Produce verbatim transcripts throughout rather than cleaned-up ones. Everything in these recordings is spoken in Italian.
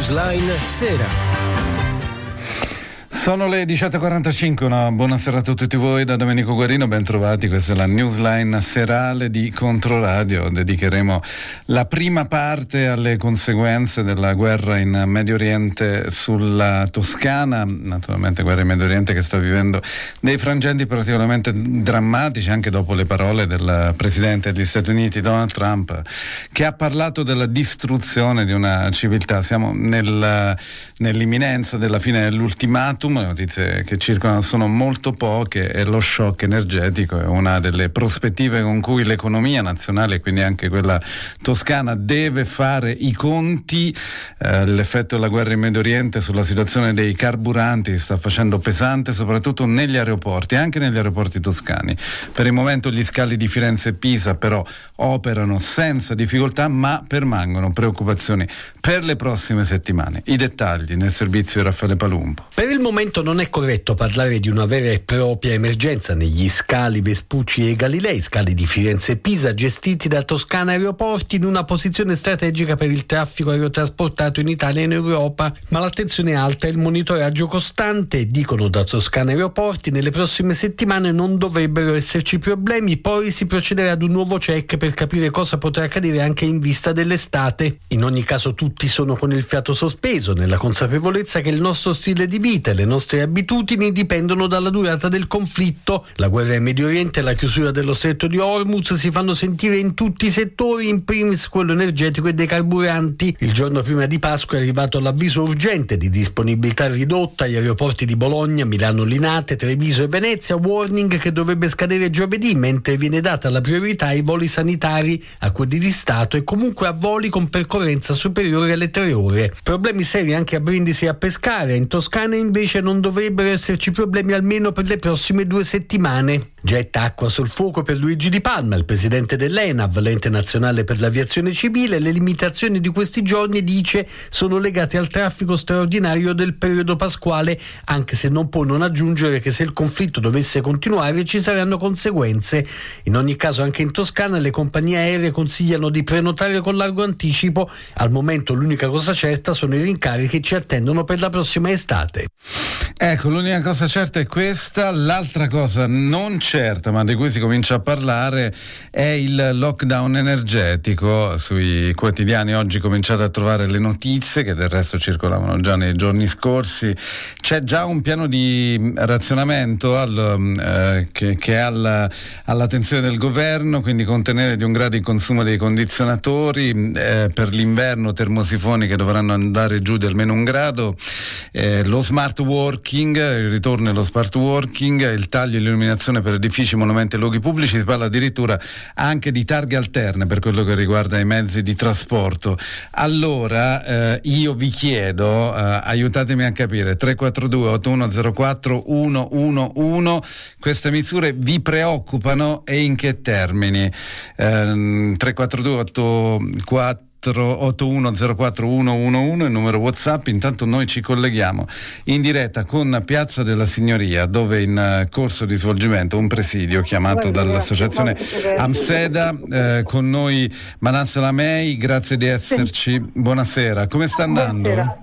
Newsline Sera. Sono le diciotto e quarantacinque, una buonasera a tutti voi da Domenico Guarino, ben trovati, questa è la newsline serale di Controradio. Dedicheremo la prima parte alle conseguenze della guerra in Medio Oriente sulla Toscana, naturalmente guerra in Medio Oriente che sta vivendo dei frangenti particolarmente drammatici anche dopo le parole del Presidente degli Stati Uniti Donald Trump, che ha parlato della distruzione di una civiltà. Siamo nel, nell'imminenza della fine dell'ultimatum. Le notizie che circolano sono molto poche e lo shock energetico è una delle prospettive con cui l'economia nazionale, quindi anche quella toscana, deve fare i conti. Eh, l'effetto della guerra in Medio Oriente sulla situazione dei carburanti si sta facendo pesante, soprattutto negli aeroporti, anche negli aeroporti toscani. Per il momento gli scali di Firenze e Pisa però operano senza difficoltà, ma permangono preoccupazioni per le prossime settimane. I dettagli nel servizio di Raffaele Palumbo. Per il momento non è corretto parlare di una vera e propria emergenza negli scali Vespucci e Galilei, scali di Firenze e Pisa gestiti da Toscana Aeroporti, in una posizione strategica per il traffico aerotrasportato in Italia e in Europa. Ma l'attenzione è alta e il monitoraggio costante. Dicono da Toscana Aeroporti, nelle prossime settimane non dovrebbero esserci problemi, poi si procederà ad un nuovo check per capire cosa potrà accadere anche in vista dell'estate. In ogni caso tutti sono con il fiato sospeso, nella consapevolezza che il nostro stile di vita e le nostre abitudini dipendono dalla durata del conflitto. La guerra in Medio Oriente e la chiusura dello stretto di Hormuz si fanno sentire in tutti i settori, in primis quello energetico e dei carburanti. Il giorno prima di Pasqua è arrivato l'avviso urgente di disponibilità ridotta agli aeroporti di Bologna, Milano Linate, Treviso e Venezia, warning che dovrebbe scadere giovedì, mentre viene data la priorità ai voli sanitari, a quelli di Stato e comunque a voli con percorrenza superiore alle tre ore. Problemi seri anche a Brindisi e a Pescara. In Toscana invece non dovrebbero esserci problemi almeno per le prossime due settimane. Getta acqua sul fuoco per Luigi Di Palma, il presidente dell'ENAV, l'ente nazionale per l'aviazione civile. Le limitazioni di questi giorni, dice, sono legate al traffico straordinario del periodo pasquale, anche se non può non aggiungere che se il conflitto dovesse continuare ci saranno conseguenze. In ogni caso anche in Toscana le compagnie aeree consigliano di prenotare con largo anticipo. Al momento l'unica cosa certa sono i rincari che ci attendono per la prossima estate. Ecco, l'unica cosa certa è questa. L'altra cosa non certa, ma di cui si comincia a parlare, è il lockdown energetico. Sui quotidiani oggi cominciate a trovare le notizie, che del resto circolavano già nei giorni scorsi. C'è già un piano di razionamento al, eh, che, che è alla, all'attenzione del governo, quindi contenere di un grado il consumo dei condizionatori, eh, per l'inverno termosifoni che dovranno andare giù di almeno un grado, eh, lo smart working, il ritorno allo smart working, il taglio e l'illuminazione per edifici, monumenti e luoghi pubblici. Si parla addirittura anche di targhe alterne per quello che riguarda i mezzi di trasporto. Allora eh, io vi chiedo, eh, aiutatemi a capire, tre quattro due otto uno zero quattro uno uno uno, queste misure vi preoccupano e in che termini? Eh, tre quattro due otto quattro otto uno zero quattro uno uno uno, il numero WhatsApp. Intanto noi ci colleghiamo in diretta con Piazza della Signoria, dove in corso di svolgimento un presidio chiamato dall'associazione Amseda. Eh, con noi Manassa Lamei, grazie di esserci. Buonasera, come sta andando? Buonasera.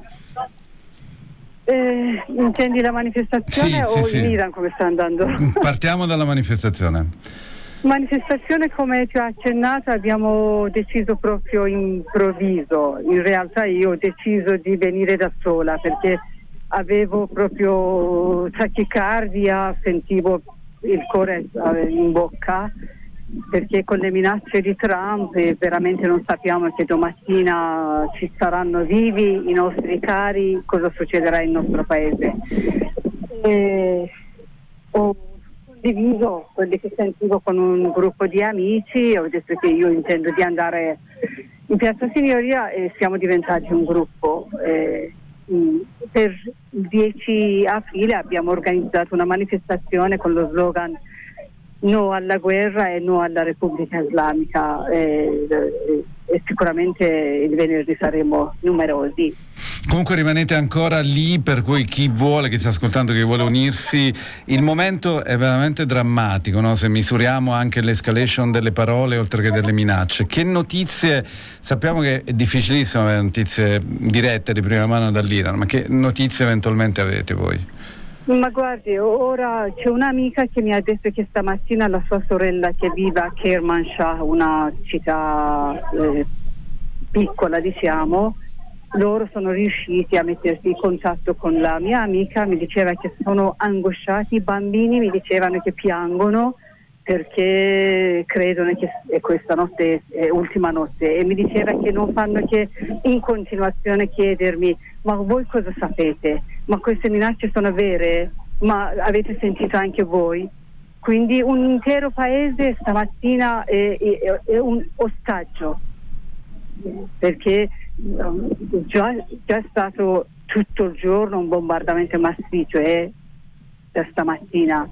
Eh, intendi la manifestazione sì, o sì, in sì. Iran come sta andando? Partiamo dalla manifestazione. Manifestazione, come ti ho accennato, abbiamo deciso proprio improvviso. In realtà io ho deciso di venire da sola perché avevo proprio tachicardia, sentivo il cuore in bocca, perché con le minacce di Trump veramente non sappiamo se domattina ci saranno vivi i nostri cari, cosa succederà nel nostro paese. E ho condiviso quelli che sentivo con un gruppo di amici, ho detto che io intendo di andare in Piazza Signoria e siamo diventati un gruppo. Eh, per il dieci aprile abbiamo organizzato una manifestazione con lo slogan no alla guerra e no alla Repubblica Islamica, e, e, e sicuramente il venerdì saremo numerosi. Comunque rimanete ancora lì, per cui chi vuole, chi sta ascoltando, chi vuole unirsi, il momento è veramente drammatico, no? Se misuriamo anche l'escalation delle parole oltre che delle minacce. Che notizie, sappiamo che è difficilissimo avere notizie dirette di prima mano dall'Iran, ma che notizie eventualmente avete voi? Ma guardi, ora c'è un'amica che mi ha detto che stamattina la sua sorella, che vive a Kermanshah, una città eh, piccola diciamo, loro sono riusciti a mettersi in contatto con la mia amica, mi diceva che sono angosciati, i bambini mi dicevano che piangono perché credono che è questa notte è ultima notte, e mi diceva che non fanno che in continuazione chiedermi: ma voi cosa sapete? Ma queste minacce sono vere? Ma avete sentito anche voi? Quindi un intero paese stamattina è, è, è un ostaggio, perché um, già, già è stato tutto il giorno un bombardamento massiccio, e da stamattina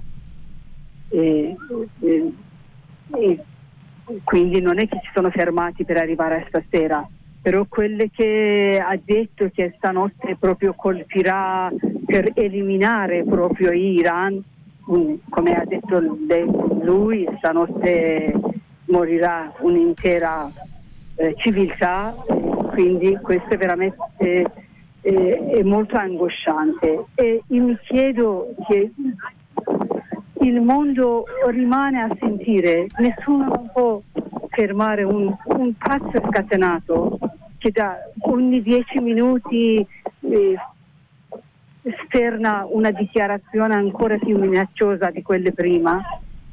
e, e, e quindi non è che si sono fermati per arrivare a stasera, però quelle che ha detto che stanotte proprio colpirà per eliminare proprio Iran, come ha detto lui, stanotte morirà un'intera eh, civiltà, quindi questo è veramente eh, è molto angosciante, e io mi chiedo che il mondo rimane a sentire, nessuno non può fermare un, un pazzo scatenato che da ogni dieci minuti eh, sterna una dichiarazione ancora più minacciosa di quelle prima.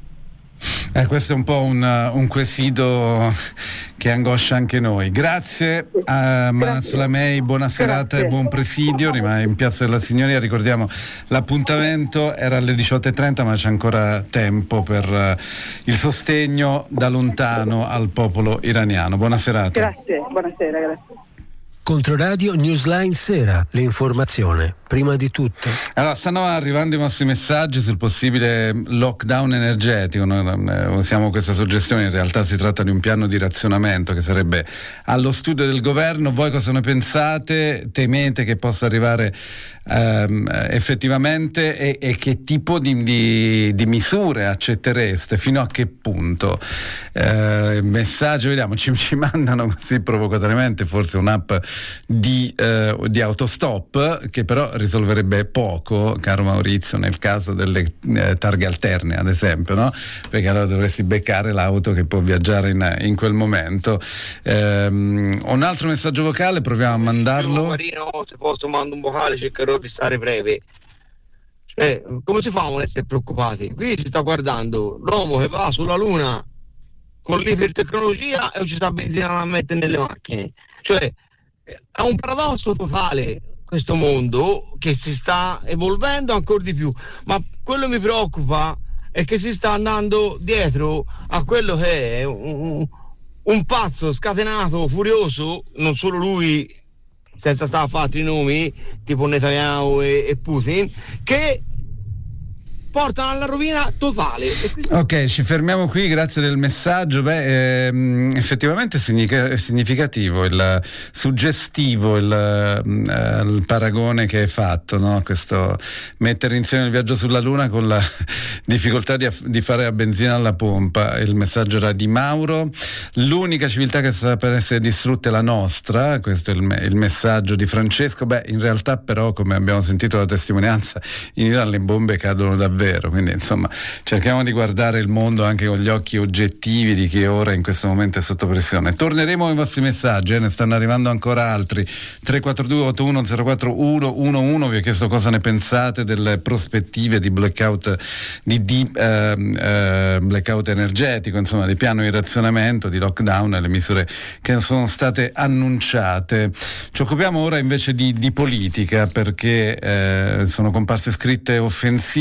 Eh, questo è un po' un, un quesito che angoscia anche noi. Grazie a Manaz Lamei, buona serata Grazie. E buon presidio. Rimane in Piazza della Signoria. Ricordiamo l'appuntamento era alle diciotto e trenta, ma c'è ancora tempo per uh, il sostegno da lontano al popolo iraniano. Buona serata. Grazie, buonasera, grazie. Controradio Newsline Sera, l'informazione prima di tutto. Allora, stanno arrivando i vostri messaggi sul possibile lockdown energetico. Noi usiamo questa suggestione, in realtà si tratta di un piano di razionamento che sarebbe allo studio del governo. Voi cosa ne pensate? Temete che possa arrivare ehm, effettivamente, e, e che tipo di, di, di misure accettereste? Fino a che punto? Eh, messaggio, vediamo, ci, ci mandano così provocatoriamente forse un'app di, eh, di autostop, che però risolverebbe poco, caro Maurizio, nel caso delle eh, targhe alterne, ad esempio, no? Perché allora dovresti beccare l'auto che può viaggiare in, in quel momento. Ehm, un altro messaggio vocale, proviamo a mandarlo. Marino, se posso mando un vocale, cercherò di stare breve. Cioè, come si fa a non essere preoccupati? Qui si sta guardando l'uomo che va sulla Luna con l'ipertecnologia e ci sta benzina da mettere nelle macchine. Cioè, è un paradosso totale questo mondo, che si sta evolvendo ancora di più, ma quello mi preoccupa è che si sta andando dietro a quello che è un, un pazzo scatenato, furioso, non solo lui, senza stare a fare altri nomi tipo Netanyahu e, e Putin, che portano alla rovina totale. Quindi... Ok, ci fermiamo qui, grazie del messaggio. Beh, ehm, effettivamente è significativo, il suggestivo il, eh, il paragone che hai fatto, no? Questo mettere insieme il viaggio sulla Luna con la difficoltà di, di fare a benzina alla pompa. Il messaggio era di Mauro. L'unica civiltà che sta per essere distrutta è la nostra, questo è il, il messaggio di Francesco. Beh, in realtà però, come abbiamo sentito la testimonianza, in Iran le bombe cadono davvero. Vero, quindi insomma cerchiamo di guardare il mondo anche con gli occhi oggettivi di chi ora in questo momento è sotto pressione. Torneremo ai vostri messaggi, eh, ne stanno arrivando ancora altri. Tre quattro due otto uno zero quattro uno uno uno, vi ho chiesto cosa ne pensate delle prospettive di blackout di, di eh, eh, blackout energetico, insomma di piano di razionamento, di lockdown e le misure che sono state annunciate. Ci occupiamo ora invece di, di politica, perché eh, sono comparse scritte offensive, insulti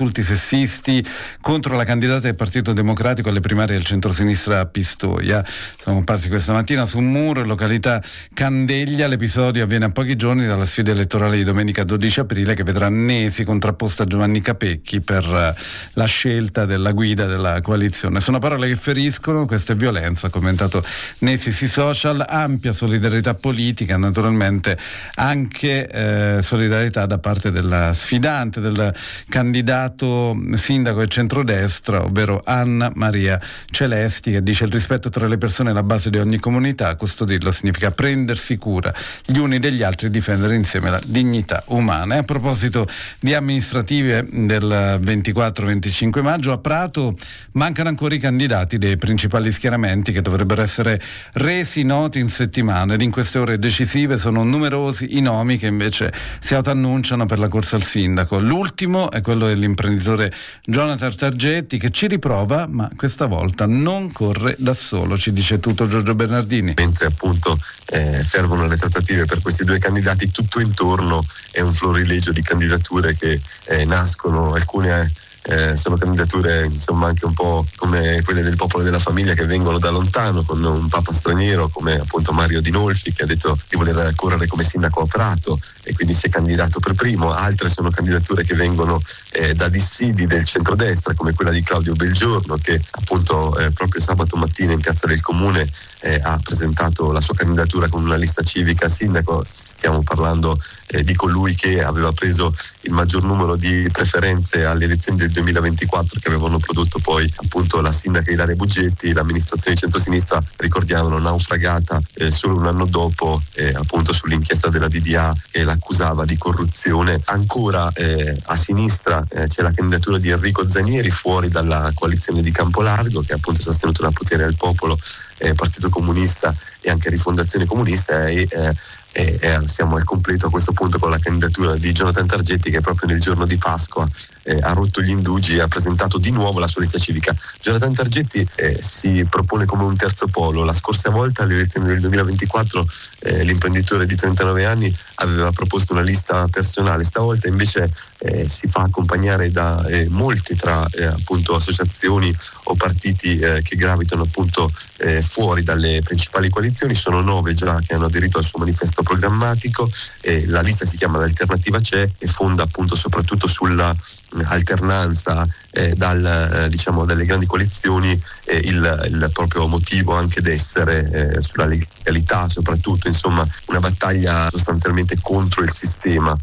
insulti sessisti contro la candidata del Partito Democratico alle primarie del centrosinistra a Pistoia. Sono comparsi questa mattina su un muro in località Candeglia. L'episodio avviene a pochi giorni dalla sfida elettorale di domenica dodici aprile, che vedrà Nesi contrapposta a Giovanni Capecchi per la scelta della guida della coalizione. Sono parole che feriscono, questa è violenza, ha commentato Nesi sui social. Ampia solidarietà politica, naturalmente anche eh, solidarietà da parte della sfidante, del candidato sindaco del centrodestra, ovvero Anna Maria Celesti, che dice: il rispetto tra le persone è la base di ogni comunità, custodirlo significa prendersi cura gli uni degli altri e difendere insieme la dignità umana. E a proposito di amministrative del ventiquattro venticinque maggio, a Prato mancano ancora i candidati dei principali schieramenti che dovrebbero essere resi noti in settimana, ed in queste ore decisive sono numerosi i nomi che invece si autoannunciano per la corsa al sindaco. L'ultimo è quello dell'imprenditore Jonathan Targetti, che ci riprova, ma questa volta non corre da solo. Ci dice tutto Giorgio Bernardini. Mentre appunto eh, fervono le trattative per questi due candidati, tutto intorno è un florilegio di candidature che eh, nascono, alcune Eh, sono candidature insomma anche un po' come quelle del Popolo della Famiglia, che vengono da lontano, con un papa straniero come appunto Mario Dinolfi, che ha detto di voler correre come sindaco a Prato e quindi si è candidato per primo. Altre sono candidature che vengono eh, da dissidi del centrodestra, come quella di Claudio Belgiorno, che appunto eh, proprio sabato mattina in Piazza del Comune eh, ha presentato la sua candidatura con una lista civica a sindaco. Stiamo parlando eh, di colui che aveva preso il maggior numero di preferenze alle elezioni del duemilaventiquattro, che avevano prodotto poi appunto la sindaca Ilaria Buggetti. L'amministrazione di centrosinistra, ricordiamolo, naufragata eh, solo un anno dopo eh, appunto sull'inchiesta della D D A che l'accusava di corruzione. Ancora eh, a sinistra eh, c'è la candidatura di Enrico Zanieri, fuori dalla coalizione di Campolargo, che appunto ha sostenuto la Potere al Popolo, eh, Partito Comunista e anche Rifondazione Comunista, e eh, E, e siamo al completo a questo punto con la candidatura di Jonathan Targetti, che proprio nel giorno di Pasqua eh, ha rotto gli indugi e ha presentato di nuovo la sua lista civica. Jonathan Targetti eh, si propone come un terzo polo. La scorsa volta, alle elezioni del duemilaventiquattro, eh, l'imprenditore di trentanove anni aveva proposto una lista personale. Stavolta invece eh, si fa accompagnare da eh, molti tra eh, appunto associazioni o partiti eh, che gravitano appunto eh, fuori dalle principali coalizioni. Sono nove già che hanno aderito al suo manifesto programmatico. Eh, la lista si chiama L'Alternativa C'è e fonda appunto soprattutto sulla alternanza eh, dal, eh, diciamo dalle grandi coalizioni, eh, il, il proprio motivo anche d'essere, eh, sulla legalità soprattutto, insomma una battaglia sostanzialmente contro il sistema.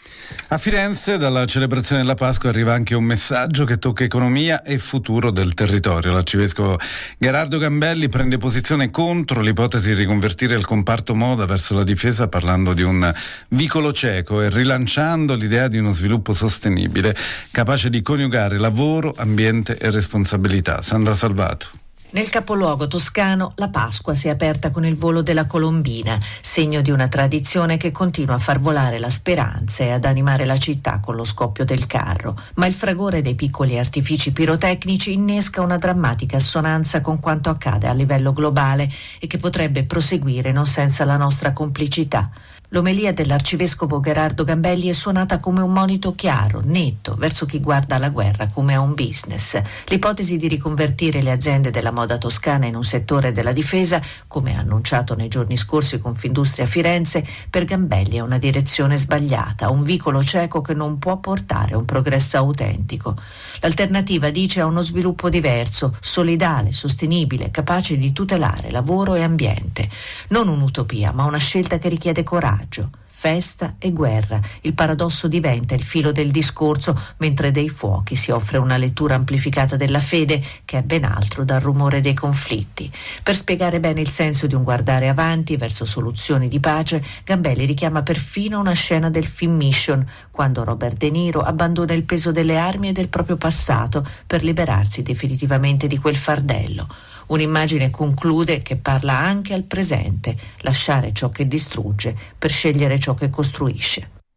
A Firenze, dalla celebrazione della Pasqua, arriva anche un messaggio che tocca economia e futuro del territorio. L'arcivescovo Gherardo Gambelli prende posizione contro l'ipotesi di riconvertire il comparto moda verso la difesa, parlando di un vicolo cieco e rilanciando l'idea di uno sviluppo sostenibile, capace di coniugare lavoro, ambiente e responsabilità. Sandra Salvato. Nel capoluogo toscano la Pasqua si è aperta con il volo della colombina, segno di una tradizione che continua a far volare la speranza e ad animare la città con lo scoppio del carro. Ma il fragore dei piccoli artifici pirotecnici innesca una drammatica assonanza con quanto accade a livello globale e che potrebbe proseguire non senza la nostra complicità. L'omelia dell'arcivescovo Gherardo Gambelli è suonata come un monito chiaro, netto, verso chi guarda la guerra come a un business. L'ipotesi di riconvertire le aziende della moda toscana in un settore della difesa, come annunciato nei giorni scorsi Confindustria Firenze, per Gambelli è una direzione sbagliata, un vicolo cieco che non può portare a un progresso autentico. L'alternativa, dice, a uno sviluppo diverso, solidale, sostenibile, capace di tutelare lavoro e ambiente. Non un'utopia, ma una scelta che richiede coraggio. Festa e guerra. Il paradosso diventa il filo del discorso, mentre dei fuochi si offre una lettura amplificata della fede, che è ben altro dal rumore dei conflitti. Per spiegare bene il senso di un guardare avanti verso soluzioni di pace, Gambelli richiama perfino una scena del film Mission, quando Robert De Niro abbandona il peso delle armi e del proprio passato per liberarsi definitivamente di quel fardello. Un'immagine, conclude, che parla anche al presente, lasciare ciò che distrugge per scegliere ciò che costruisce.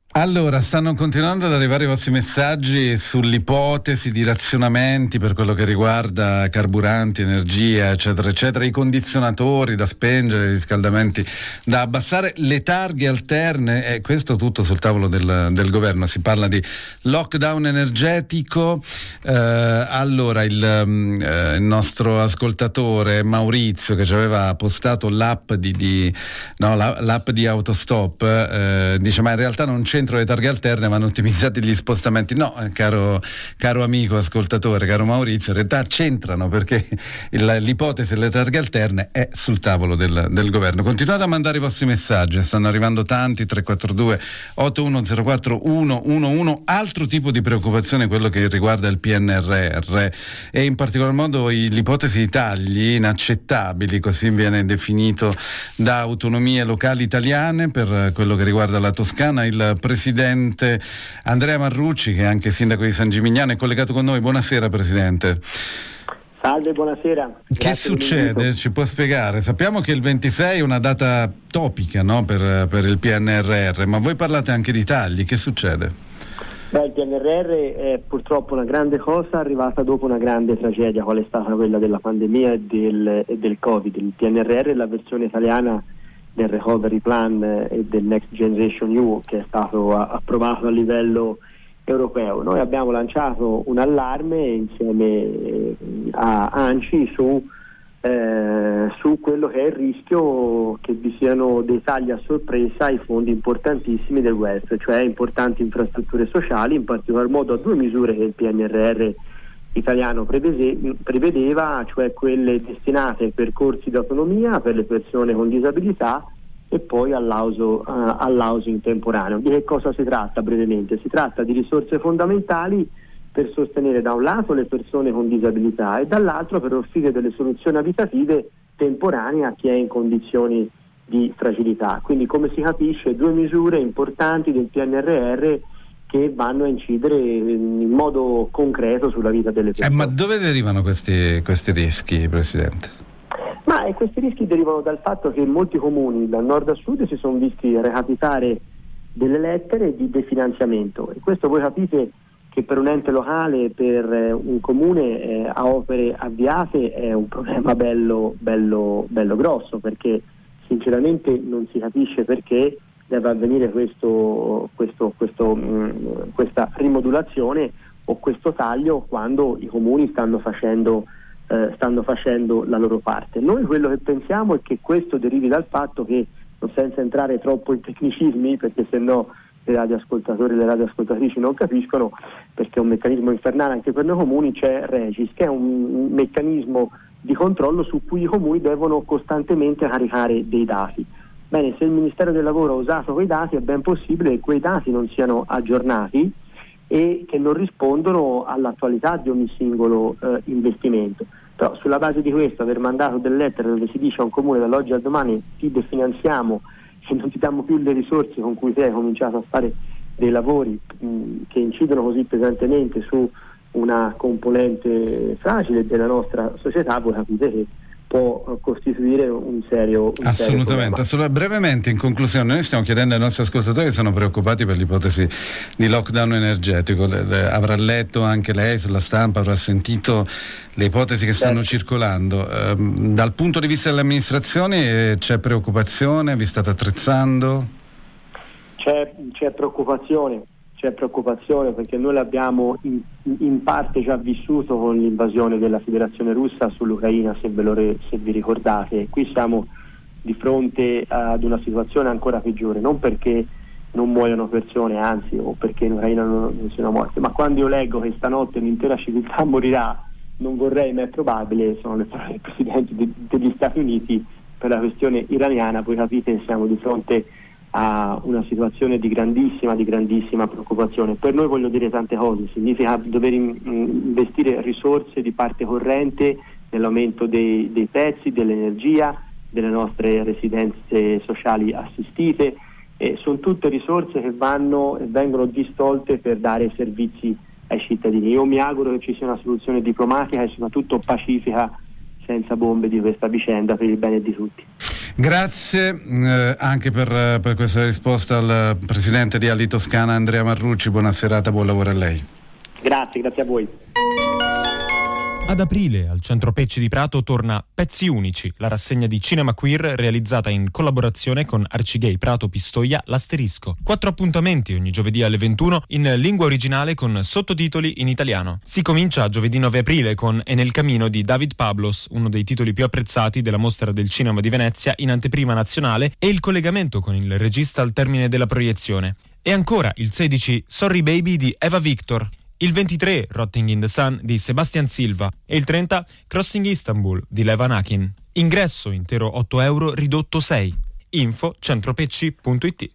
Allora, stanno continuando ad arrivare i vostri messaggi sull'ipotesi di razionamenti per quello che riguarda carburanti, energia, eccetera, eccetera, i condizionatori da spengere, i riscaldamenti da abbassare, le targhe alterne, e questo tutto sul tavolo del, del governo. Si parla di lockdown energetico. Eh, allora, il, eh, il nostro ascoltatore Maurizio, che ci aveva postato l'app di, di no, la, l'app di Autostop, eh, dice: ma in realtà non c'è le targhe alterne, vanno ottimizzati gli spostamenti. No, caro, caro amico ascoltatore, caro Maurizio, in realtà c'entrano, perché il, l'ipotesi delle targhe alterne è sul tavolo del, del governo. Continuate a mandare i vostri messaggi, stanno arrivando tanti. Tre quattro due otto uno zero quattro uno uno uno. Altro tipo di preoccupazione, quello che riguarda il P N R R e in particolar modo i, l'ipotesi di tagli inaccettabili, così viene definito da autonomie locali italiane, per quello che riguarda la Toscana. Il Presidente Andrea Marrucci, che è anche sindaco di San Gimignano, è collegato con noi. Buonasera Presidente. Salve, buonasera. Che Grazie succede? Ci può spiegare? Sappiamo che il ventisei è una data topica, no? per, per il P N R R, ma voi parlate anche di tagli, che succede? Beh, il P N R R è purtroppo una grande cosa arrivata dopo una grande tragedia, qual è stata quella della pandemia e del, e del Covid. Il P N R R è la versione italiana del Recovery Plan e del Next Generation E U, che è stato approvato a livello europeo. Noi abbiamo lanciato un allarme insieme a ANCI su, eh, su quello che è il rischio che vi siano dei tagli a sorpresa ai fondi importantissimi del welfare, cioè importanti infrastrutture sociali, in particolar modo a due misure che il P N R R italiano prevedeva, cioè quelle destinate ai percorsi di autonomia per le persone con disabilità e poi all'auso, uh, all'housing temporaneo. Di che cosa si tratta brevemente? Si tratta di risorse fondamentali per sostenere da un lato le persone con disabilità e dall'altro per offrire delle soluzioni abitative temporanee a chi è in condizioni di fragilità. Quindi, come si capisce, due misure importanti del P N R R che vanno a incidere in modo concreto sulla vita delle persone. Eh, ma dove derivano questi, questi rischi, Presidente? Ma eh, questi rischi derivano dal fatto che molti comuni, dal nord a sud, si sono visti recapitare delle lettere di definanziamento, e questo voi capite che per un ente locale, per eh, un comune eh, a opere avviate è un problema bello, bello, bello grosso, perché sinceramente non si capisce perché deve avvenire questo, questo, questo, mh, questa rimodulazione o questo taglio quando i comuni stanno facendo, eh, stanno facendo la loro parte. Noi quello che pensiamo è che questo derivi dal fatto che, senza entrare troppo in tecnicismi, perché se no i radioascoltatori e le radioascoltatrici non capiscono, perché è un meccanismo infernale anche per noi comuni, c'è Regis, che è un meccanismo di controllo su cui i comuni devono costantemente caricare dei dati. Bene, se il Ministero del Lavoro ha usato quei dati, è ben possibile che quei dati non siano aggiornati e che non rispondono all'attualità di ogni singolo eh, investimento. Però sulla base di questo, aver mandato delle lettere dove si dice a un comune dall'oggi al domani ti definanziamo e non ti diamo più le risorse con cui te hai cominciato a fare dei lavori mh, che incidono così pesantemente su una componente fragile della nostra società, voi capite che può costituire un serio un assolutamente, serio assolutamente. Brevemente, in conclusione, noi stiamo chiedendo ai nostri ascoltatori che sono preoccupati per l'ipotesi di lockdown energetico. Le, le, avrà letto anche lei sulla stampa, avrà sentito le ipotesi che stanno certo. circolando. Um, dal punto di vista delle amministrazioni eh, c'è preoccupazione? Vi state attrezzando? C'è, c'è preoccupazione c'è preoccupazione perché noi l'abbiamo in, in parte già vissuto con l'invasione della Federazione Russa sull'Ucraina, se ve lo re, se vi ricordate. Qui siamo di fronte ad una situazione ancora peggiore, non perché non muoiono persone, anzi, o perché in Ucraina non, non siano morte, ma quando io leggo che stanotte l'intera civiltà morirà, non vorrei, ma è probabile, sono le parole del Presidente de, degli Stati Uniti per la questione iraniana, voi capite che siamo di fronte a una situazione di grandissima, di grandissima preoccupazione. Per noi, voglio dire tante cose, significa dover in, investire risorse di parte corrente nell'aumento dei, dei prezzi, dell'energia, delle nostre residenze sociali assistite, e sono tutte risorse che vanno e vengono distolte per dare servizi ai cittadini. Io mi auguro che ci sia una soluzione diplomatica e soprattutto pacifica, senza bombe, di questa vicenda, per il bene di tutti. Grazie eh, anche per, per questa risposta al presidente di Ali Toscana Andrea Marrucci. Buona serata, buon lavoro a lei. Grazie, grazie a voi. Ad aprile al Centro Pecci di Prato torna Pezzi Unici, la rassegna di cinema queer realizzata in collaborazione con Arcigay Prato Pistoia L'Asterisco. Quattro appuntamenti ogni giovedì alle ventuno in lingua originale con sottotitoli in italiano. Si comincia giovedì nove aprile con È nel cammino di David Pablos, uno dei titoli più apprezzati della Mostra del Cinema di Venezia in anteprima nazionale, e il collegamento con il regista al termine della proiezione. E ancora il sedici Sorry Baby di Eva Victor. Il ventitré Rotting in the Sun di Sebastian Silva e il trenta Crossing Istanbul di Levan Akin. Ingresso intero otto euro, ridotto sei. Info centropecci punto it.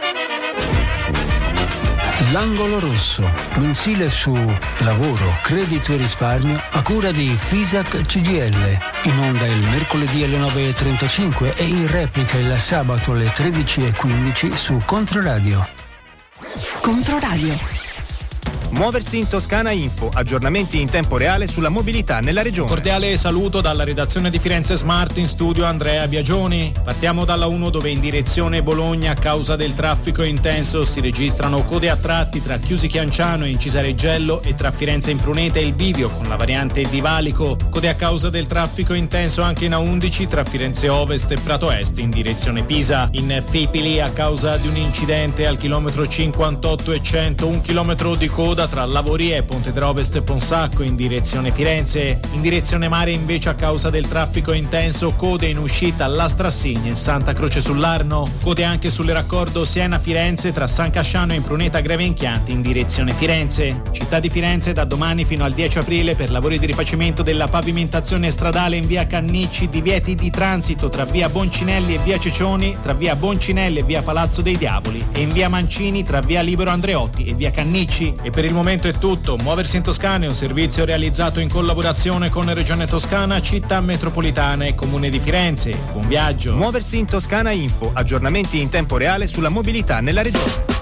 L'angolo rosso, mensile su lavoro, credito e risparmio a cura di Fisac C G L. In onda il mercoledì alle nove e trentacinque e in replica il sabato alle tredici e quindici su Controradio. Controradio. Muoversi in Toscana Info, aggiornamenti in tempo reale sulla mobilità nella regione. Cordiale saluto dalla redazione di Firenze Smart, in studio Andrea Biagioni. Partiamo dalla uno, dove in direzione Bologna a causa del traffico intenso si registrano code a tratti tra Chiusi Chianciano e Incisa Reggello e tra Firenze Impruneta e il bivio con la variante di Valico. Code a causa del traffico intenso anche in A undici tra Firenze Ovest e Prato Est in direzione Pisa. In Fipili a causa di un incidente al chilometro cinquantotto e cento, un chilometro di coda tra Lavorie e Ponte d'Ovest e Ponsacco in direzione Firenze. In direzione mare invece a causa del traffico intenso code in uscita alla Strassigna e Santa Croce sull'Arno. Code anche sulle raccordo Siena-Firenze tra San Casciano e Impruneta Greve Inchianti in direzione Firenze. Città di Firenze da domani fino al dieci aprile per lavori di rifacimento della pavimentazione stradale in via Cannicci, divieti di transito tra via Boncinelli e via Cecioni, tra via Boncinelli e via Palazzo dei Diavoli e in via Mancini tra via Libero Andreotti e via Cannicci. E per il momento è tutto. Muoversi in Toscana è un servizio realizzato in collaborazione con Regione Toscana, Città Metropolitana e Comune di Firenze. Buon viaggio. Muoversi in Toscana Info, aggiornamenti in tempo reale sulla mobilità nella regione.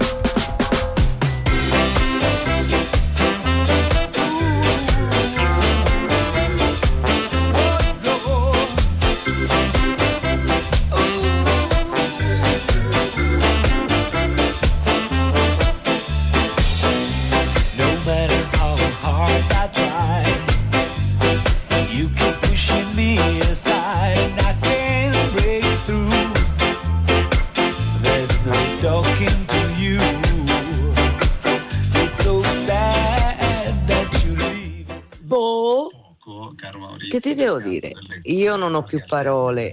Che ti devo dire? Io non ho più parole.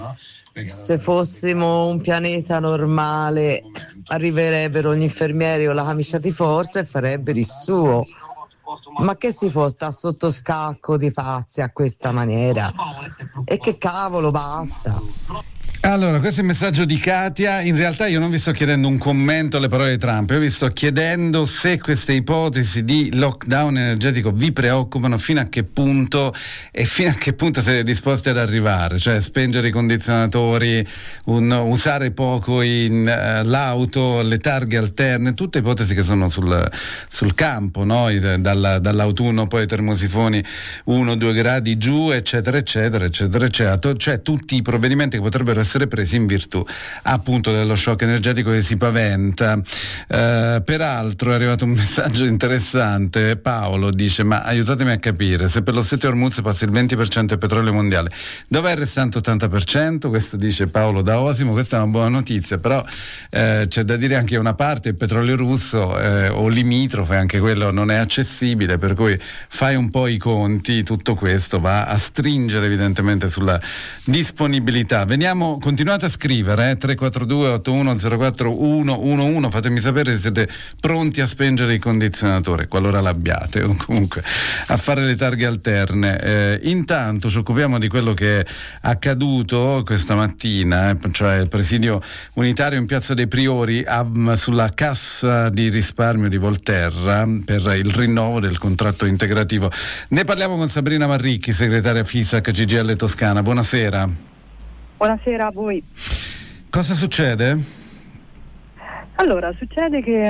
Se fossimo un pianeta normale arriverebbero gli infermieri con la camicia di forza e farebbero il suo. Ma che si può stare sotto scacco di pazzi a questa maniera? E che cavolo, basta. Allora, questo è il messaggio di Katia. In realtà io non vi sto chiedendo un commento alle parole di Trump, io vi sto chiedendo se queste ipotesi di lockdown energetico vi preoccupano, fino a che punto e fino a che punto siete disposti ad arrivare, cioè spengere i condizionatori, un, usare poco in, uh, l'auto, le targhe alterne, tutte ipotesi che sono sul, sul campo, no? Dalla, dall'autunno poi ai termosifoni uno due gradi giù, eccetera eccetera eccetera eccetera, cioè tutti i provvedimenti che potrebbero essere presi in virtù appunto dello shock energetico che si paventa. Eh, peraltro è arrivato un messaggio interessante. Paolo dice: ma aiutatemi a capire, se per lo Stretto di Hormuz passa il venti per cento del petrolio mondiale, dov'è il restante ottanta per cento? Questo dice Paolo da Osimo. Questa è una buona notizia, però eh, c'è da dire anche una parte, il petrolio russo eh, o limitrofe, anche quello non è accessibile, per cui fai un po' i conti, tutto questo va a stringere evidentemente sulla disponibilità. Veniamo, continuate a scrivere eh, tre quattro due otto uno zero quattro uno uno uno, fatemi sapere se siete pronti a spengere il condizionatore qualora l'abbiate, o comunque a fare le targhe alterne. Eh, intanto ci occupiamo di quello che è accaduto questa mattina, eh, cioè il presidio unitario in Piazza dei Priori a, sulla cassa di risparmio di Volterra per il rinnovo del contratto integrativo. Ne parliamo con Sabrina Marricchi, segretaria Fisac C G I L Toscana. Buonasera. Buonasera a voi. Cosa succede? Allora, succede che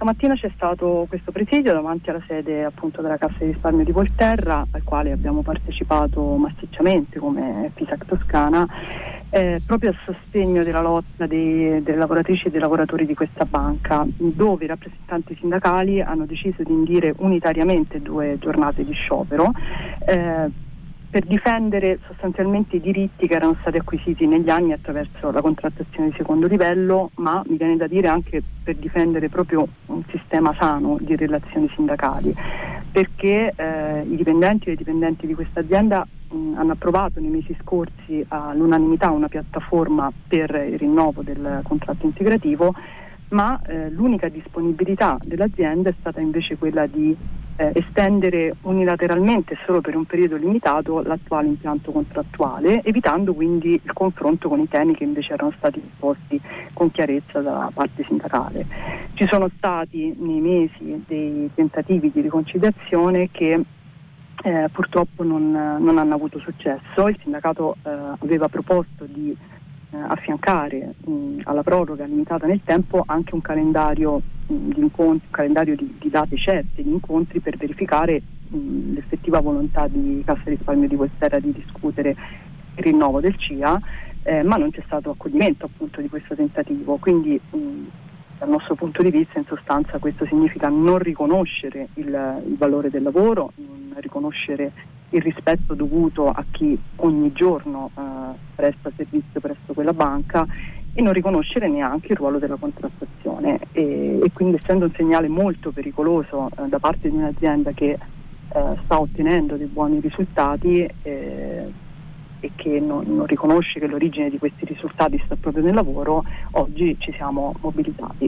stamattina c'è stato questo presidio davanti alla sede appunto della Cassa di Risparmio di Volterra, al quale abbiamo partecipato massicciamente come FISAC Toscana, eh, proprio a sostegno della lotta dei, delle lavoratrici e dei lavoratori di questa banca, dove i rappresentanti sindacali hanno deciso di indire unitariamente due giornate di sciopero eh, per difendere sostanzialmente i diritti che erano stati acquisiti negli anni attraverso la contrattazione di secondo livello, ma mi viene da dire anche per difendere proprio un sistema sano di relazioni sindacali, perché eh, i dipendenti e le dipendenti di questa azienda mh, hanno approvato nei mesi scorsi all'unanimità una piattaforma per il rinnovo del contratto integrativo, ma eh, l'unica disponibilità dell'azienda è stata invece quella di eh, estendere unilateralmente solo per un periodo limitato l'attuale impianto contrattuale, evitando quindi il confronto con i temi che invece erano stati posti con chiarezza da parte sindacale. Ci sono stati nei mesi dei tentativi di riconciliazione che eh, purtroppo non, non hanno avuto successo. Il sindacato eh, aveva proposto di affiancare mh, alla proroga limitata nel tempo anche un calendario mh, di incontri, un calendario di, di date certe di incontri per verificare mh, l'effettiva volontà di Cassa di Risparmio di Volterra di discutere il rinnovo del C I A, eh, ma non c'è stato accoglimento appunto di questo tentativo, quindi mh, dal nostro punto di vista in sostanza questo significa non riconoscere il, il valore del lavoro, non riconoscere il rispetto dovuto a chi ogni giorno eh, presta servizio presso quella banca e non riconoscere neanche il ruolo della contrattazione e, e quindi essendo un segnale molto pericoloso eh, da parte di un'azienda che eh, sta ottenendo dei buoni risultati eh, e che non, non riconosce che l'origine di questi risultati sta proprio nel lavoro, oggi ci siamo mobilitati.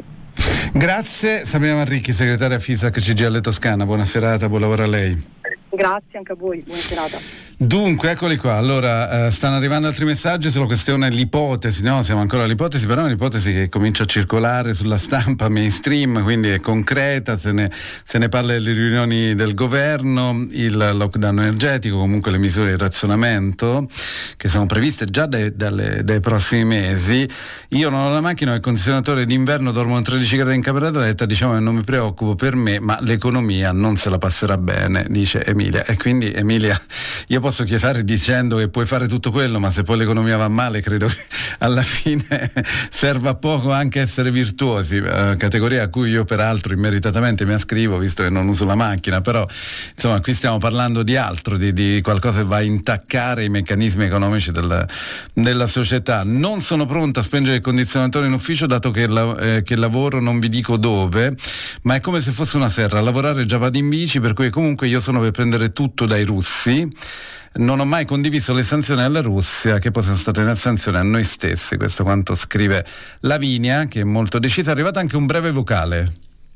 Grazie Sabrina Manricchi, segretaria FISAC C G I L Toscana, buona serata, buon lavoro a lei. Grazie anche a voi, buona serata. Dunque, eccoli qua. Allora, eh, stanno arrivando altri messaggi sulla questione l'ipotesi, no? Siamo ancora all'ipotesi, però è un'ipotesi che comincia a circolare sulla stampa mainstream, quindi è concreta, se ne, se ne parla delle riunioni del governo, il lockdown energetico, comunque le misure di razionamento che sono previste già dai, dalle, dai prossimi mesi. Io non ho la macchina, ho il condizionatore d'inverno, dormo a tredici gradi in camera da letto, diciamo che non mi preoccupo per me, ma l'economia non se la passerà bene, dice Emilia. E quindi Emilia, io posso chiedere dicendo che puoi fare tutto quello, ma se poi l'economia va male credo che alla fine serva a poco anche essere virtuosi, uh, categoria a cui io peraltro immeritatamente mi ascrivo visto che non uso la macchina, però insomma qui stiamo parlando di altro, di, di qualcosa che va a intaccare i meccanismi economici della, della società. Non sono pronta a spengere il condizionatore in ufficio dato che, la, eh, che lavoro non vi dico dove, ma è come se fosse una serra, a lavorare già vado in bici, per cui comunque io sono per prendere tutto dai russi. Non ho mai condiviso le sanzioni alla Russia, che poi sono state una sanzione a noi stessi. Questo quanto scrive Lavinia, che è molto decisa. È arrivato anche un breve vocale.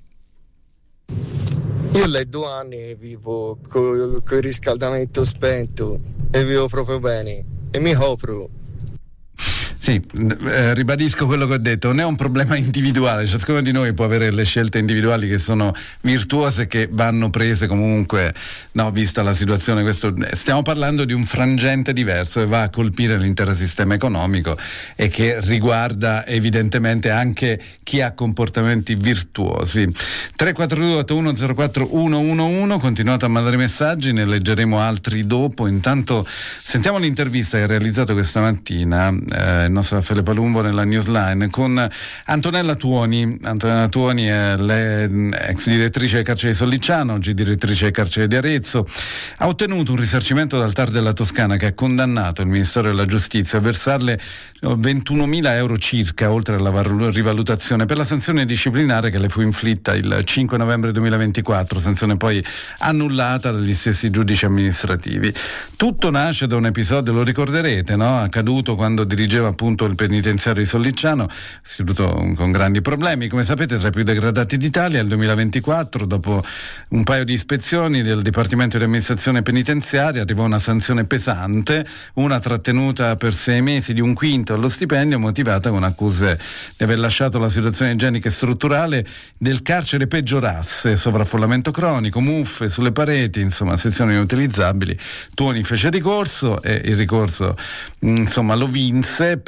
Io da due anni vivo con il riscaldamento spento e vivo proprio bene e mi copro. Sì, eh, ribadisco quello che ho detto, non è un problema individuale, ciascuno di noi può avere le scelte individuali che sono virtuose, che vanno prese comunque, no, vista la situazione. Questo, stiamo parlando di un frangente diverso che va a colpire l'intero sistema economico e che riguarda evidentemente anche chi ha comportamenti virtuosi. tre quattro due otto uno zero quattro uno uno uno, continuate a mandare messaggi, ne leggeremo altri dopo. Intanto sentiamo l'intervista che ha realizzato questa mattina eh, il nostro Raffaele Palumbo nella Newsline con Antonella Tuoni. Antonella Tuoni è l'ex direttrice del carcere di Sollicciano, oggi direttrice del carcere di Arezzo. Ha ottenuto un risarcimento dal T A R della Toscana che ha condannato il Ministero della Giustizia a versarle ventunomila euro circa, oltre alla rivalutazione, per la sanzione disciplinare che le fu inflitta il cinque novembre duemilaventiquattro, sanzione poi annullata dagli stessi giudici amministrativi. Tutto nasce da un episodio, lo ricorderete, no? Accaduto quando dirigeva appunto il penitenziario di Sollicciano, istituto con grandi problemi, come sapete tra i più degradati d'Italia. Nel duemilaventiquattro, dopo un paio di ispezioni del Dipartimento di Amministrazione Penitenziaria, arrivò una sanzione pesante, una trattenuta per sei mesi di un quinto allo stipendio, motivata con accuse di aver lasciato la situazione igienica e strutturale del carcere peggiorasse, sovraffollamento cronico, muffe sulle pareti, insomma sezioni inutilizzabili. Tuoni fece ricorso e il ricorso insomma lo vinse,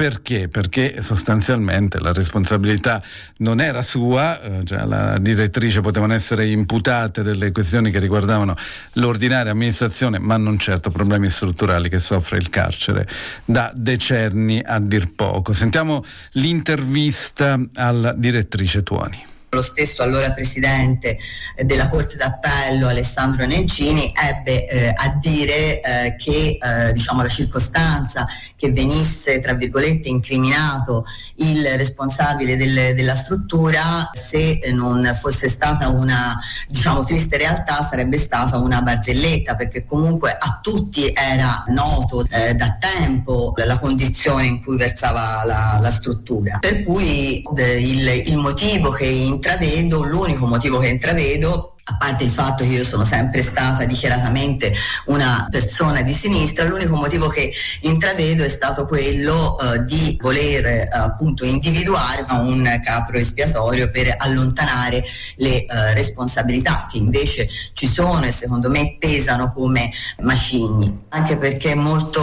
perché? Perché sostanzialmente la responsabilità non era sua, eh, cioè la direttrice potevano essere imputate delle questioni che riguardavano l'ordinaria amministrazione, ma non certo problemi strutturali che soffre il carcere da decenni a dir poco. Sentiamo l'intervista alla direttrice Tuoni. Lo stesso allora presidente della Corte d'Appello Alessandro Nencini ebbe eh, a dire eh, che eh, diciamo la circostanza che venisse tra virgolette incriminato il responsabile del, della struttura, se non fosse stata una diciamo triste realtà, sarebbe stata una barzelletta, perché comunque a tutti era noto eh, da tempo la condizione in cui versava la, la struttura, per cui eh, il, il motivo che in intravedo, l'unico motivo che intravedo, a parte il fatto che io sono sempre stata dichiaratamente una persona di sinistra, l'unico motivo che intravedo è stato quello uh, di voler uh, appunto individuare un capro espiatorio per allontanare le uh, responsabilità che invece ci sono e secondo me pesano come macigni, anche perché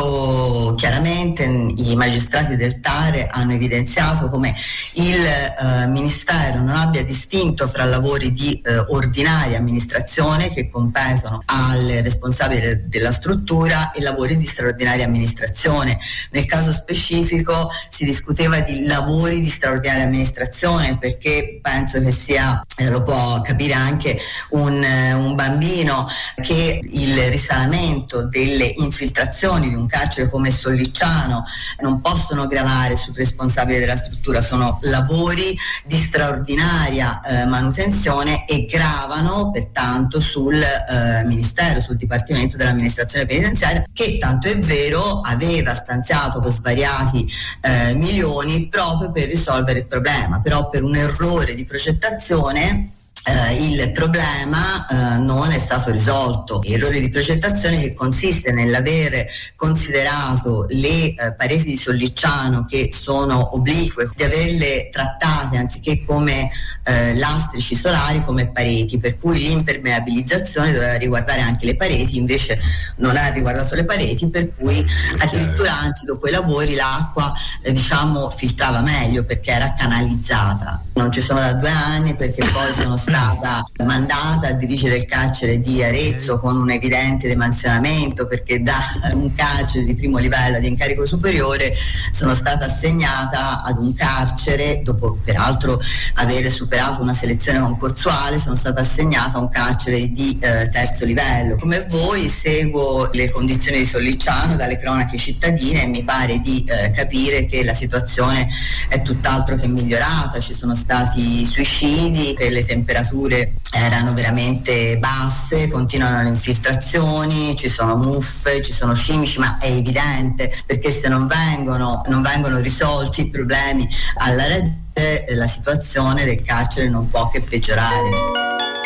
molto chiaramente i magistrati del Tare hanno evidenziato come il uh, Ministero non abbia distinto fra lavori di uh, ordinaria amministrazione che competono al responsabile della struttura e lavori di straordinaria amministrazione. Nel caso specifico si discuteva di lavori di straordinaria amministrazione perché penso che sia, eh, lo può capire anche un, un bambino, che il risanamento delle infiltrazioni di un carcere come Sollicciano non possono gravare sul responsabile della struttura, sono lavori di straordinaria eh, manutenzione e gravano pertanto sul eh, Ministero, sul Dipartimento dell'Amministrazione Penitenziaria, che tanto è vero aveva stanziato con svariati eh, milioni proprio per risolvere il problema, però per un errore di progettazione Uh, il problema uh, non è stato risolto. Errore di progettazione che consiste nell'aver considerato le uh, pareti di Sollicciano, che sono oblique, di averle trattate anziché come uh, lastrici solari come pareti, per cui l'impermeabilizzazione doveva riguardare anche le pareti, invece non ha riguardato le pareti, per cui addirittura anzi dopo i lavori l'acqua eh, diciamo filtrava meglio perché era canalizzata. Non ci sono da due anni perché poi sono stata mandata a dirigere il carcere di Arezzo con un evidente demansionamento, perché da un carcere di primo livello di incarico superiore sono stata assegnata ad un carcere, dopo peraltro aver superato una selezione concorsuale, sono stata assegnata a un carcere di eh, terzo livello. Come voi seguo le condizioni di Sollicciano dalle cronache cittadine e mi pare di eh, capire che la situazione è tutt'altro che migliorata, ci sono stati suicidi, che le temperature erano veramente basse, continuano le infiltrazioni, ci sono muffe, ci sono cimici, ma è evidente perché se non vengono, non vengono risolti i problemi alla radice, la situazione del carcere non può che peggiorare.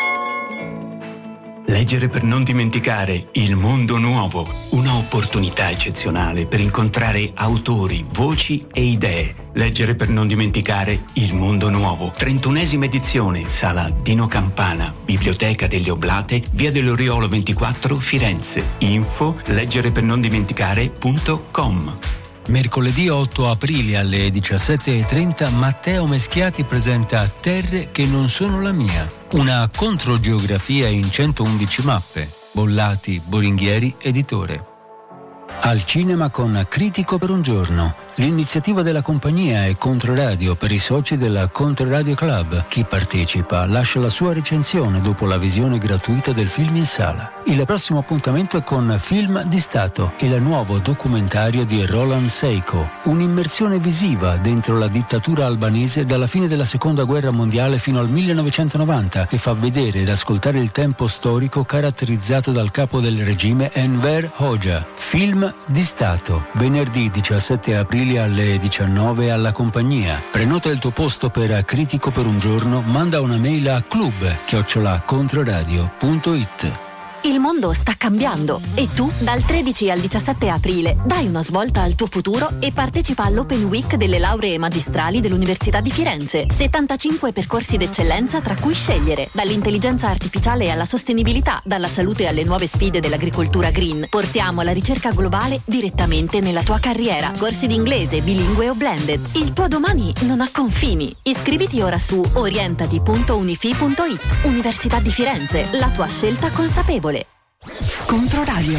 Leggere per non dimenticare Il Mondo Nuovo, una opportunità eccezionale per incontrare autori, voci e idee. Leggere per non dimenticare Il Mondo Nuovo, trentunesima edizione, Sala Dino Campana, Biblioteca delle Oblate, Via dell'Oriolo ventiquattro, Firenze. Info leggere per non dimenticare punto com. Mercoledì otto aprile alle diciassette e trenta Matteo Meschiati presenta Terre che non sono la mia, una controgeografia in centoundici mappe. Bollati Boringhieri, editore. Al cinema con Critico per un giorno. L'iniziativa della compagnia è Controradio per i soci della Controradio Club. Chi partecipa lascia la sua recensione dopo la visione gratuita del film in sala. Il prossimo appuntamento è con Film di Stato, il nuovo documentario di Roland Seiko. Un'immersione visiva dentro la dittatura albanese dalla fine della seconda guerra mondiale fino al millenovecentonovanta, che fa vedere ed ascoltare il tempo storico caratterizzato dal capo del regime Enver Hoxha. Film di Stato, venerdì diciassette aprile alle diciannove alla compagnia. Prenota il tuo posto per Critico per un giorno, manda una mail a club chiocciola controradio punto it. Il mondo sta cambiando e tu, dal tredici al diciassette aprile, dai una svolta al tuo futuro e partecipa all'Open Week delle lauree magistrali dell'Università di Firenze. settantacinque percorsi d'eccellenza tra cui scegliere, dall'intelligenza artificiale alla sostenibilità, dalla salute alle nuove sfide dell'agricoltura green. Portiamo la ricerca globale direttamente nella tua carriera. Corsi di inglese, bilingue o blended. Il tuo domani non ha confini. Iscriviti ora su orientati punto unifi punto it. Università di Firenze, la tua scelta consapevole. Controradio.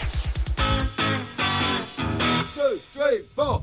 Two, three, four.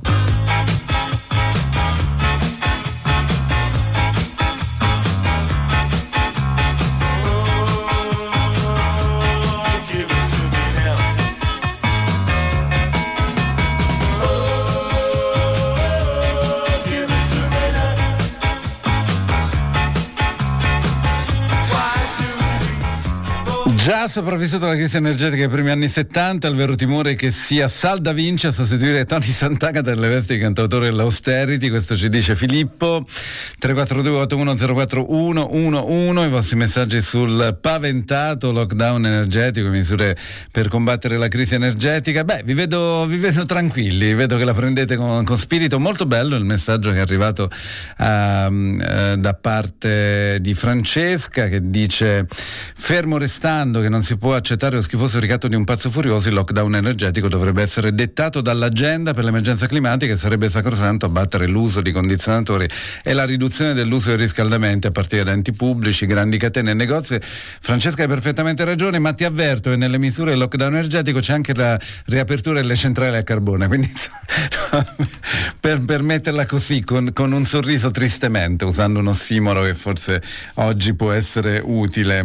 Già sopravvissuto alla crisi energetica dei primi anni settanta, il vero timore è che sia Salda Vinci a sostituire Tony Sant'Agata nelle vesti di cantautore dell'Austerity. Questo ci dice Filippo. Tre quattro due otto uno zero quattro uno uno uno, i vostri messaggi sul paventato lockdown energetico, misure per combattere la crisi energetica. Beh, vi vedo, vi vedo tranquilli, vedo che la prendete con, con spirito. Molto bello il messaggio che è arrivato uh, uh, da parte di Francesca, che dice: fermo restando che non si può accettare lo schifoso ricatto di un pazzo furioso, il lockdown energetico dovrebbe essere dettato dall'agenda per l'emergenza climatica e sarebbe sacrosanto abbattere l'uso di condizionatori e la riduzione dell'uso del riscaldamento a partire da enti pubblici, grandi catene e negozi. Francesca, hai perfettamente ragione, ma ti avverto che nelle misure del lockdown energetico c'è anche la riapertura delle centrali a carbone, quindi per, per metterla così con, con un sorriso tristemente, usando un ossimoro che forse oggi può essere utile.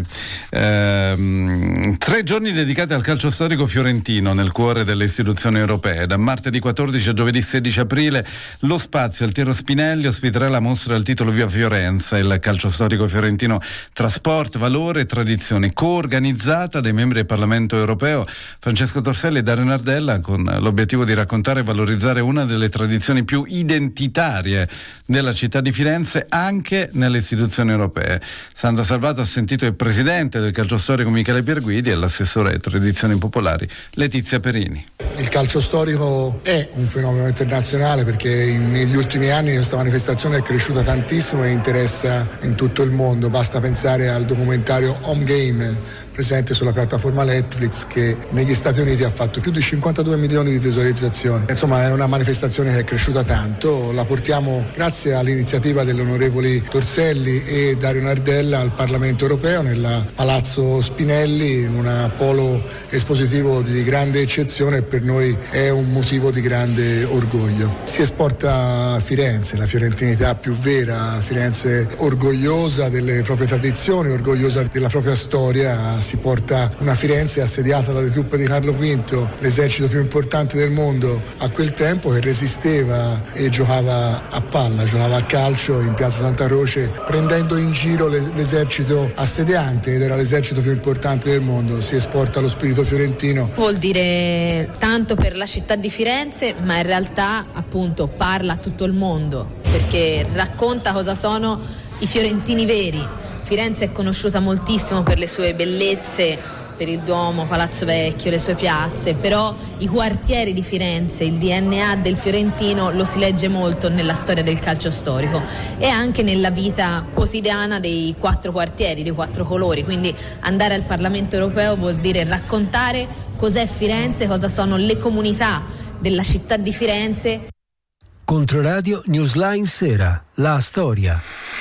Ehm, Tre giorni dedicati al calcio storico fiorentino nel cuore delle istituzioni europee. Da martedì quattordici a giovedì sedici aprile lo spazio Altiero Spinelli ospiterà la mostra del titolo Viva Fiorenza, il calcio storico fiorentino tra sport, valore e tradizioni, coorganizzata dai membri del Parlamento europeo Francesco Torselli e Dario Nardella, con l'obiettivo di raccontare e valorizzare una delle tradizioni più identitarie della città di Firenze anche nelle istituzioni europee. Sandra Salvato ha sentito il presidente del calcio storico Michele Pierguidi e l'assessore alle tradizioni popolari Letizia Perini. Il calcio storico è un fenomeno internazionale perché in, negli ultimi anni questa manifestazione è cresciuta tantissimo e interessa in tutto il mondo. Basta pensare al documentario Home Game presente sulla piattaforma Netflix, che negli Stati Uniti ha fatto più di cinquantadue milioni di visualizzazioni. Insomma, è una manifestazione che è cresciuta tanto. La portiamo grazie all'iniziativa degli onorevoli Torselli e Dario Nardella al Parlamento europeo, nel Palazzo Spinelli, in un polo espositivo di grande eccezione, e per noi è un motivo di grande orgoglio. Si esporta Firenze, la fiorentinità più vera, Firenze orgogliosa delle proprie tradizioni, orgogliosa della propria storia. Si porta una Firenze assediata dalle truppe di Carlo V, l'esercito più importante del mondo a quel tempo, che resisteva e giocava a palla, giocava a calcio in piazza Santa Croce, prendendo in giro l'esercito assediante, ed era l'esercito più importante del mondo. Si esporta lo spirito fiorentino. Vuol dire tanto per la città di Firenze, ma in realtà appunto parla a tutto il mondo, perché racconta cosa sono i fiorentini veri. Firenze è conosciuta moltissimo per le sue bellezze, per il Duomo, Palazzo Vecchio, le sue piazze, però i quartieri di Firenze, il D N A del fiorentino lo si legge molto nella storia del calcio storico e anche nella vita quotidiana dei quattro quartieri, dei quattro colori. Quindi andare al Parlamento europeo vuol dire raccontare cos'è Firenze, cosa sono le comunità della città di Firenze. Controradio Newsline Sera, la storia.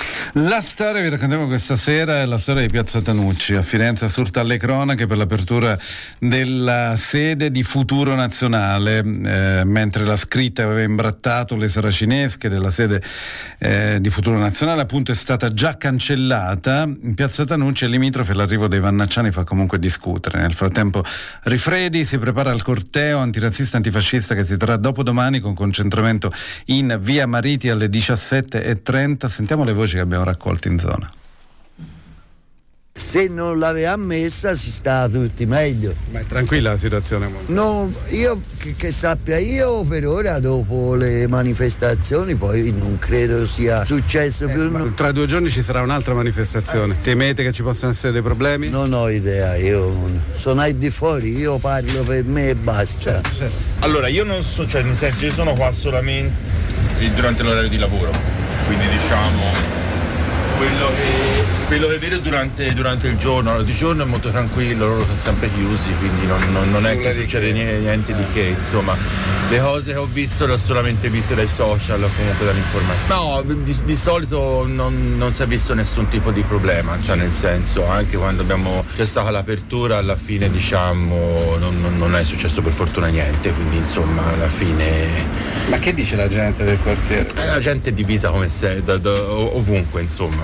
La storia vi raccontiamo questa sera è la storia di Piazza Tanucci. A Firenze assurta alle cronache per l'apertura della sede di Futuro Nazionale, eh, mentre la scritta aveva imbrattato le saracinesche della sede eh, di Futuro Nazionale, appunto è stata già cancellata. In Piazza Tanucci è limitrofe, l'arrivo dei Vannacciani fa comunque discutere. Nel frattempo Rifredi si prepara al corteo antirazzista antifascista che si terrà dopodomani con concentramento in via Mariti alle diciassette e trenta. Sentiamo le voci che abbiamo raccolto in zona. Se non l'aveva ammessa si sta tutti meglio. Ma è tranquilla la situazione? No, io che, che sappia io per ora dopo le manifestazioni poi non credo sia successo eh, più. Ma tra due giorni ci sarà un'altra manifestazione. Eh. Temete che ci possano essere dei problemi? Non ho idea, io sono al di fuori, io parlo per me e basta. Certo, certo. Allora io non so, cioè nel senso io sono qua solamente durante l'orario di lavoro, quindi diciamo quello che, quello che vedo durante, durante il giorno, allora, di giorno è molto tranquillo, loro sono sempre chiusi, quindi non, non, non è che succede niente, niente di che, insomma le cose che ho visto le ho solamente viste dai social o comunque dall'informazione. No, di, di solito non, non si è visto nessun tipo di problema, cioè nel senso anche quando abbiamo c'è stata l'apertura alla fine diciamo non, non, non è successo per fortuna niente, quindi insomma alla fine. Ma che dice la gente del quartiere? Eh, la gente è divisa come se da, da, ovunque insomma.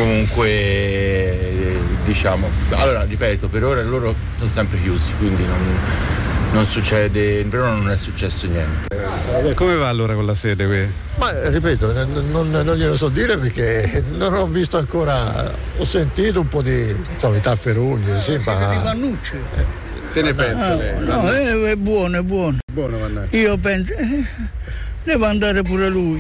Comunque diciamo, allora ripeto, per ora loro sono sempre chiusi, quindi non, non succede, per ora non è successo niente. Come va allora con la sede qui? Ma ripeto, non, non glielo so dire perché non ho visto ancora, ho sentito un po' di insomma, tafferugli, sì, ma. Vannucci. Eh. Che ne pensa ah, lei? No, è, è buono, è buono. Buono Vannacci. Io penso, eh, deve andare pure lui.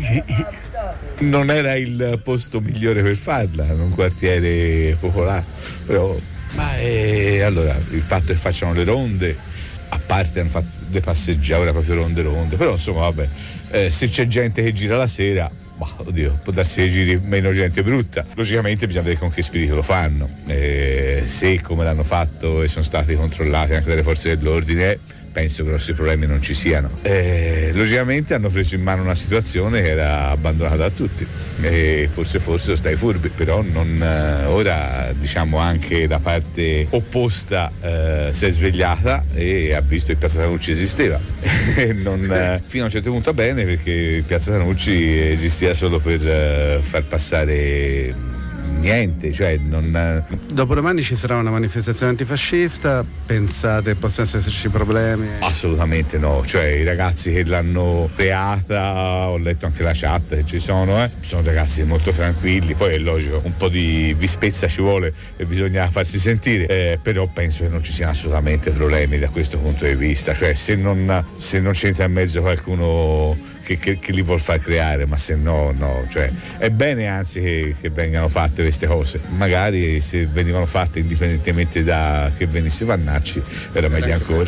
Non era il posto migliore per farla, in un quartiere popolare, però ma è, allora il fatto che facciano le ronde, a parte hanno fatto le passeggiate, ora proprio ronde ronde, però insomma vabbè, eh, se c'è gente che gira la sera, ma oddio, può darsi che giri meno gente brutta, logicamente bisogna vedere con che spirito lo fanno, eh, se come l'hanno fatto e sono stati controllati anche dalle forze dell'ordine penso grossi problemi non ci siano. Eh, logicamente hanno preso in mano una situazione che era abbandonata da tutti e forse forse sono stati furbi, però non, eh, ora diciamo anche la parte opposta eh, si è svegliata e ha visto che Piazza Tanucci esisteva e non, eh, fino a un certo punto va bene perché Piazza Tanucci esisteva solo per eh, far passare niente, cioè non. Dopodomani ci sarà una manifestazione antifascista, pensate possano esserci problemi? Assolutamente no, cioè i ragazzi che l'hanno creata, ho letto anche la chat che ci sono, eh, sono ragazzi molto tranquilli, poi è logico, un po' di vispezza ci vuole e bisogna farsi sentire, eh, però penso che non ci siano assolutamente problemi da questo punto di vista, cioè se non, se non c'entra in mezzo qualcuno Che, che, che li vuol far creare, ma se no no, cioè è bene anzi che, che vengano fatte queste cose, magari se venivano fatte indipendentemente da che venisse Vannacci era meglio ancora.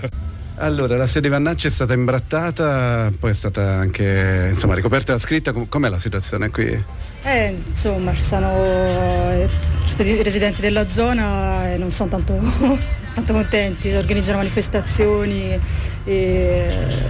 Allora, la sede di Vannacci è stata imbrattata, poi è stata anche insomma ricoperta la scritta. Com'è la situazione qui? Eh, insomma, ci sono eh, i residenti della zona e non sono tanto, tanto contenti, si organizzano manifestazioni e,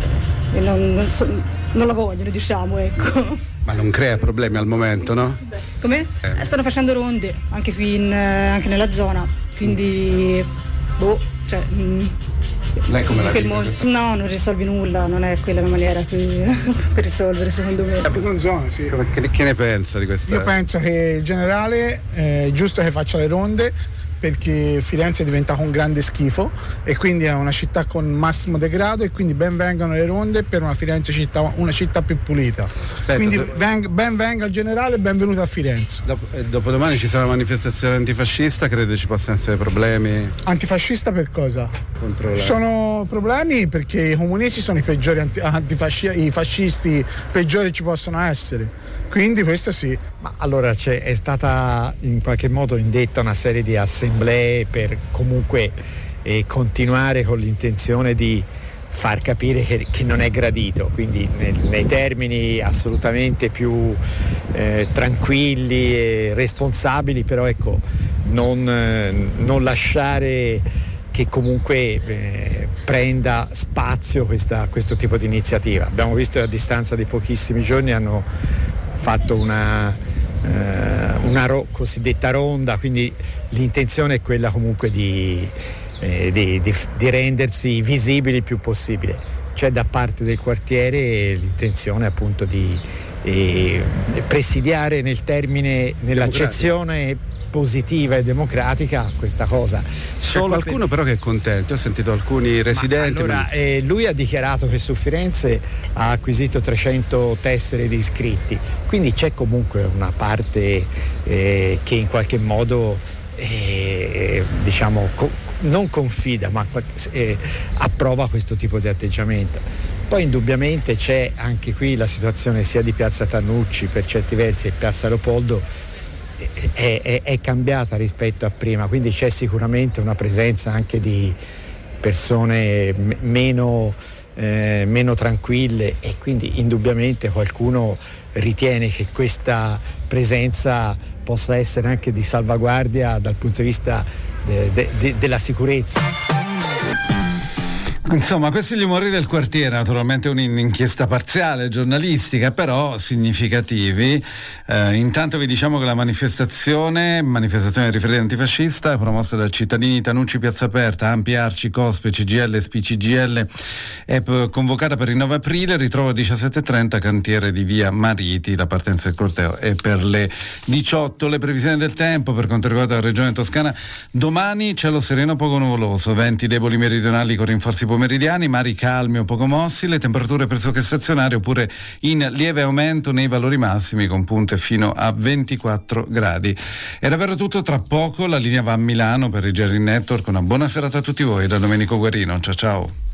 e non, non, so, non la vogliono, diciamo, ecco. Ma non crea problemi al momento, no? Come? Eh. Stanno facendo ronde anche qui in, anche nella zona, quindi boh, cioè mh, lei come la mondo, no, non risolvi nulla, non è quella la maniera per, per risolvere, secondo me. In zona, sì. Che, che ne pensa di questa? Io penso che in generale è giusto che faccia le ronde, perché Firenze è diventata un grande schifo e quindi è una città con massimo degrado, e quindi ben vengano le ronde per una Firenze città, una città più pulita. Senta, quindi do... veng, ben venga il generale e benvenuto a Firenze. Dopo, eh, dopodomani ci sarà una manifestazione antifascista, crede ci possano essere problemi? Antifascista per cosa? Ci sono problemi perché i comunisti sono i peggiori anti, antifasci, i fascisti peggiori ci possono essere. Quindi questo sì. Ma allora c'è, è stata in qualche modo indetta una serie di assemblee per comunque eh, continuare con l'intenzione di far capire che, che non è gradito, quindi nel, nei termini assolutamente più eh, tranquilli e responsabili, però ecco non, eh, non lasciare che comunque eh, prenda spazio questa, questo tipo di iniziativa. Abbiamo visto che a distanza di pochissimi giorni hanno fatto una, eh, una ro- cosiddetta ronda, quindi l'intenzione è quella comunque di, eh, di, di, di rendersi visibili il più possibile. C'è da parte del quartiere l'intenzione appunto di eh, presidiare nel termine, nell'accezione positiva e democratica questa cosa. C'è qualcuno per... però che è contento, ho sentito alcuni residenti. Ma allora, ma... Eh, lui ha dichiarato che su Firenze ha acquisito trecento tessere di iscritti, quindi c'è comunque una parte eh, che in qualche modo eh, diciamo co- non confida ma eh, approva questo tipo di atteggiamento. Poi indubbiamente c'è anche qui la situazione sia di Piazza Tannucci per certi versi e Piazza Leopoldo è, è, è cambiata rispetto a prima, quindi c'è sicuramente una presenza anche di persone m- meno, eh, meno tranquille, e quindi indubbiamente qualcuno ritiene che questa presenza possa essere anche di salvaguardia dal punto di vista de- de- de- della sicurezza. Insomma, questi gli umori del quartiere, naturalmente un'inchiesta parziale, giornalistica, però significativi. Eh, intanto vi diciamo che la manifestazione, manifestazione di riferimento antifascista, promossa da cittadini Tannucci Piazza Aperta, Ampi, Arci, Cospe, C G L, S P C G L, è p- convocata per il nove aprile, ritrovo alle diciassette e trenta, cantiere di via Mariti, la partenza del corteo è per le diciotto. Le previsioni del tempo per quanto riguarda la regione toscana: domani cielo sereno poco nuvoloso, venti deboli meridionali con rinforzi pomeridiani, mari calmi o poco mossi, le temperature pressoché stazionarie oppure in lieve aumento nei valori massimi con punte fino a ventiquattro gradi. È davvero tutto, tra poco la linea va a Milano per il Gerin Network. Una buona serata a tutti voi da Domenico Guarino, ciao ciao.